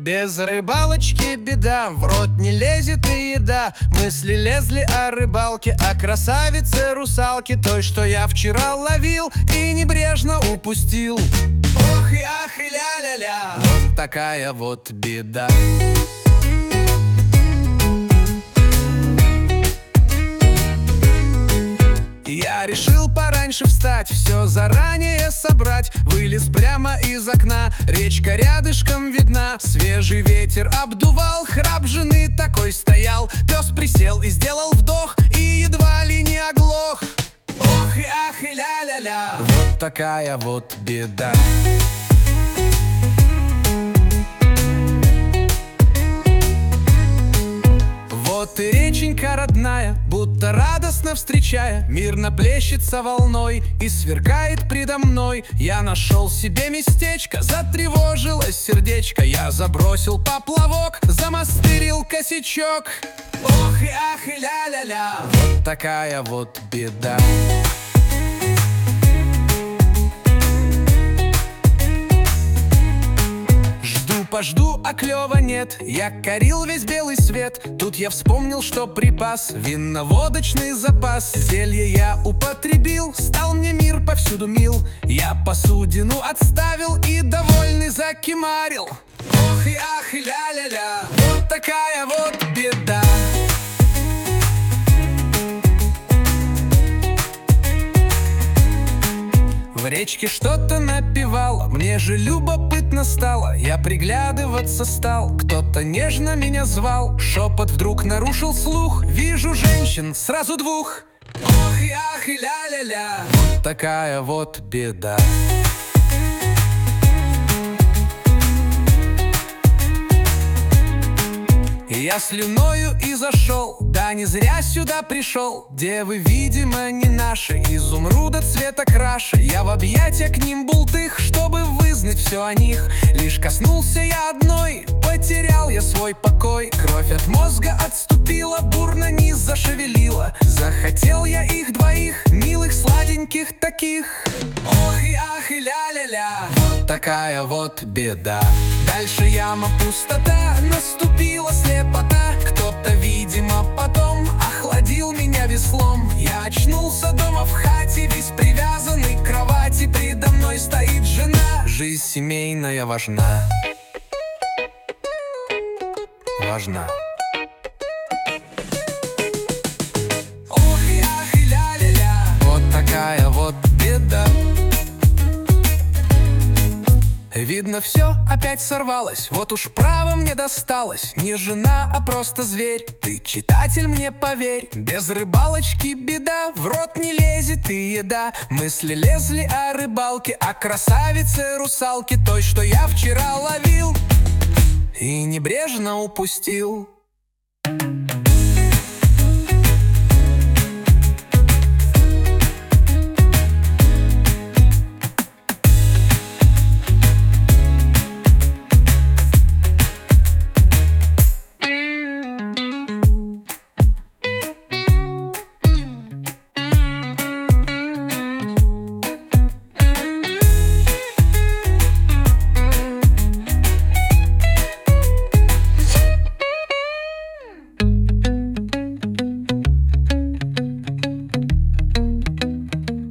Без рыбалочки беда, в рот не лезет и еда. Мысли лезли о рыбалке, о красавице русалке, той, что я вчера ловил и небрежно упустил. Ох и ах и ля-ля-ля, вот такая вот беда. Я решил пораньше встать, все заранее собрать. Вылез прямо из окна, речка рядышком видна. Свежий ветер обдувал, храп жены такой стоял. Пес присел и сделал вдох, и едва ли не оглох. Ох и ах и ля-ля-ля, вот такая вот беда. Вот и реченька родная, будто радостно встречая, мирно плещется волной и сверкает предо мной. Я нашел себе местечко, затревожилось сердечко. Я забросил поплавок, замастырил косячок. Ох и ах и ля-ля-ля, вот такая вот беда. Пожду, а клёва нет. Я корил весь белый свет. Тут я вспомнил, что припас винно-водочный запас. Зелье я употребил, стал мне мир повсюду мил. Я посудину отставил и довольный закимарил. Ох и ах и ля-ля-ля, вот такая вот беда. В речке что-то напевало, мне же любопытно стало. Я приглядываться стал, кто-то нежно меня звал. Шепот вдруг нарушил слух, вижу женщин сразу двух. Ох и ах и ля-ля-ля, вот такая вот беда. Я слюною и зашел, да не зря сюда пришел. Девы, видимо, не наши, изумруда цвета краше. Я в объятия к ним бултых, чтобы вызнать все о них. Лишь коснулся я одной, потерял я свой покой. Кровь от мозга отступила, бурно низ зашевелила. Захотел я их двоих, милых, сладеньких таких. Ох и ах и ля-ля-ля, вот такая вот беда. Дальше яма, пустота, наступила слепота. Кто-то, видимо, потом охладил меня веслом. Я очнулся дома в хате, весь привязанный к кровати. Предо мной стоит жена, жизнь семейная важна. Важна. Ох и ах и ля-ля-ля, вот такая вот беда. Видно, все опять сорвалось, вот уж право мне досталось. Не жена, а просто зверь, ты, читатель, мне поверь. Без рыбалочки беда, в рот не лезет и еда. Мысли лезли о рыбалке, о красавице русалке, той, что я вчера ловил и небрежно упустил.